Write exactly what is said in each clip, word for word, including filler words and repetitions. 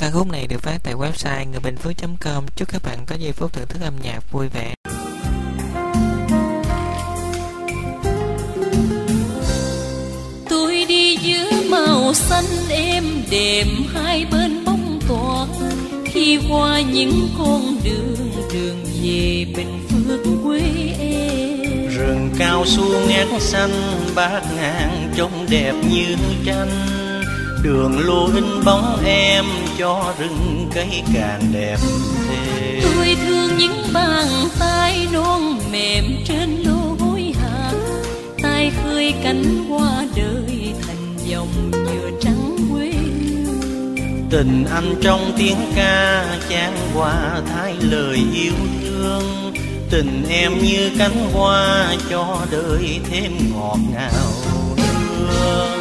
Ca khúc này được phát tại website người bình phước chấm com. Chúc các bạn có giây phút thưởng thức âm nhạc vui vẻ. Tôi đi giữa màu xanh êm đềm hai bên bóng tỏa, khi qua những con đường đường về Bình Phước quê em. Rừng cao su ngát xanh bát ngàn trông đẹp như tranh, đường lối in bóng em cho rừng cây càng đẹp thêm. Tôi thương những bàn tay non mềm trên lối hàng, tay khơi cánh hoa đời thành dòng nhựa trắng quê hương. Tình anh trong tiếng ca chan hòa thay lời yêu thương, tình em như cánh hoa cho đời thêm ngọt ngào hương.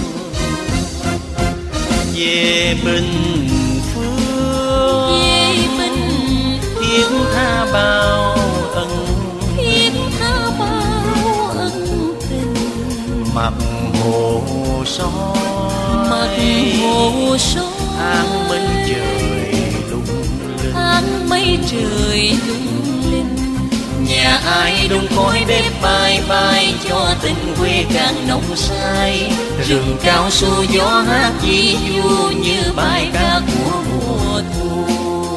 Về Bình Phước, Về Bình thiết tha bao ân, thiết tha bao ân tình. mặt hồ soi, Mặt hồ soi, áng mây trời lung linh, áng mây trời lung linh. nhà ai đun khói bếp bay bay cho tình quê càng nồng say. Rừng cao su gió hát vi du như bài ca của mùa thu.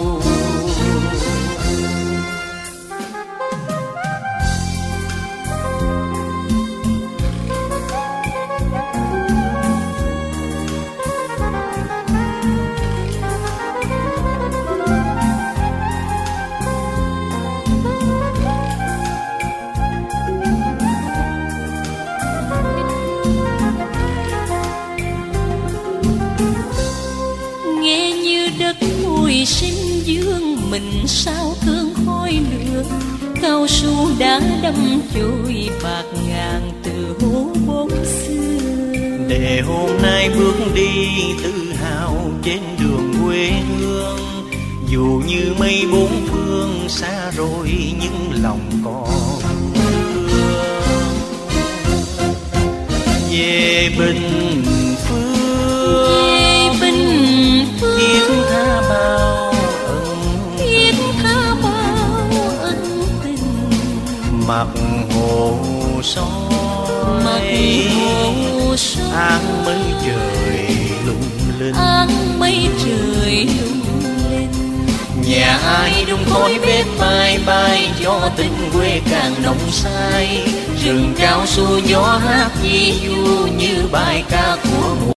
Nghe như đất mùi sinh dương mình sao cơn khói lửa, cao su đã đâm chồi bạc ngàn từ hố bốn xưa. Để hôm nay bước đi tự hào trên đường quê hương, dù như mây bốn phương xa rồi nhưng lòng còn thương. Về Bình Phước, Về Bình Phước, thiết tha bao ân, thiết tha bao ân tình. mặt hồ soi, Mặt hồ soi, áng mây trời lung linh, áng mây trời lung linh. nhà ai đun khói bếp bay bay cho tình quê càng nồng say. Rừng cao su gió hát vi du như bài ca của mùa